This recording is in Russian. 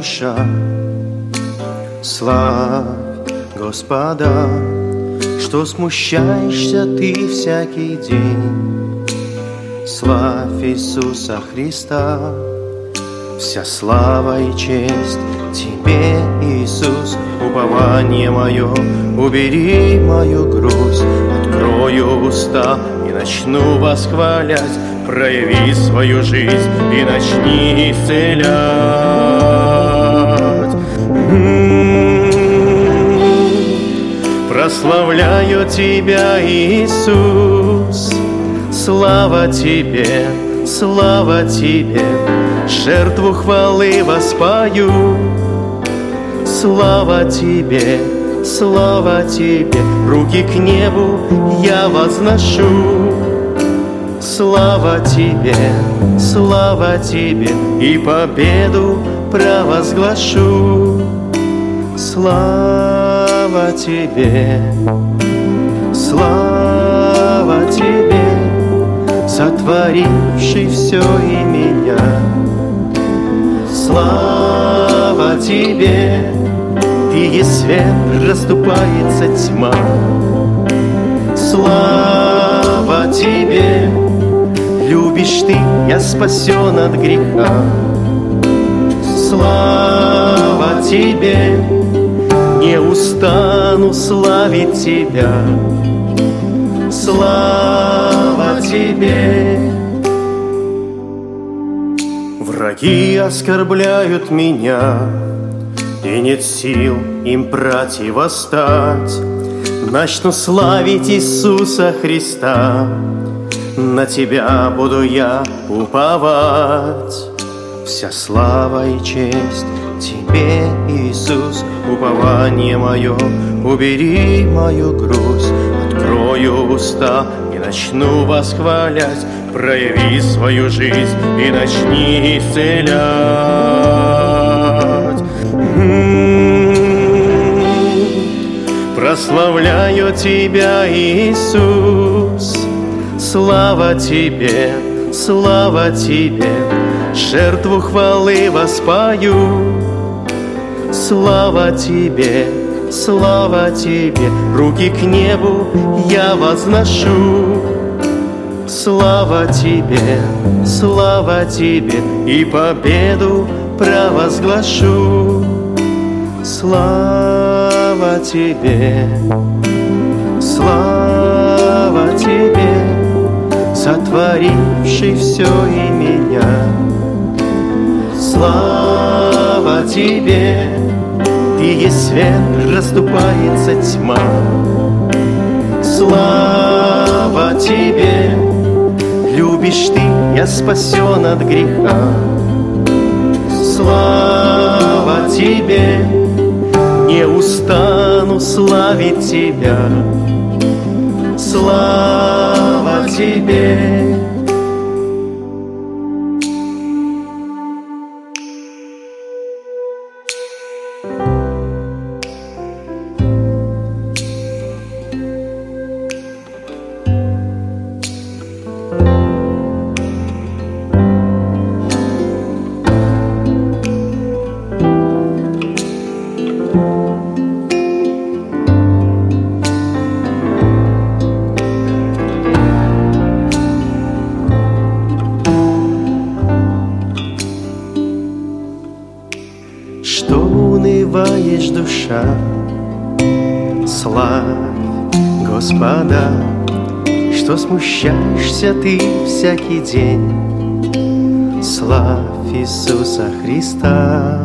душа, славь Господа. Что смущаешься ты всякий день, славь Иисуса Христа. Вся слава и честь Тебе, Иисус, упование мое. Убери мою грусть, открою уста и начну восхвалять. Прояви свою жизнь и начни исцелять. Прославляю Тебя, Иисус, слава Тебе, слава Тебе. Жертву хвалы воспою. Слава Тебе, слава Тебе. Руки к небу я возношу. Слава Тебе, слава Тебе. И победу провозглашу. Слава Тебе, слава Тебе, сотворивший все и меня. Слава Тебе, Ты есть свет, расступается тьма. Слава Тебе, любишь Ты, я спасен от греха. Слава Тебе, не устану славить Тебя. Слава Тебе. Враги оскорбляют меня, и нет сил им противостать. Начну славить Иисуса Христа, на Тебя буду я уповать. Вся слава и честь Тебе, Иисус, упование мое. Убери мою грусть, открою уста и начну восхвалять. Прояви свою жизнь и начни исцелять. Прославляю Тебя, Иисус, слава Тебе, слава Тебе. Жертву хвалы воспою. Слава Тебе, слава Тебе. Руки к небу я возношу. Слава Тебе, слава Тебе. И победу провозглашу. Слава Тебе, слава Тебе, сотворивший все и меня. Слава Тебе, Ты есть свет, расступается тьма. Слава Тебе, любишь Ты, я спасен от греха. Слава Тебе, не устану славить Тебя. Слава Тебе. Что унываешь, душа, славь Господа. Что смущаешься ты всякий день, славь Иисуса Христа.